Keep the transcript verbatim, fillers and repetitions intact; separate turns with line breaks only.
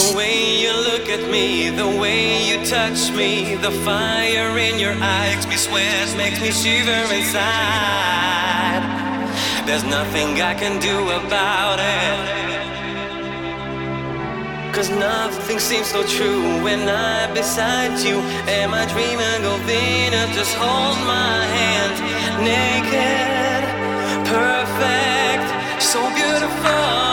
The way you look at me, the way you touch me, the fire in your eyes makes me sweat, makes me shiver inside. There's nothing I can do about it, 'cause nothing seems so true when I'm beside you. Am I dreaming of Venus? Just hold my hand. Naked, perfect, so beautiful.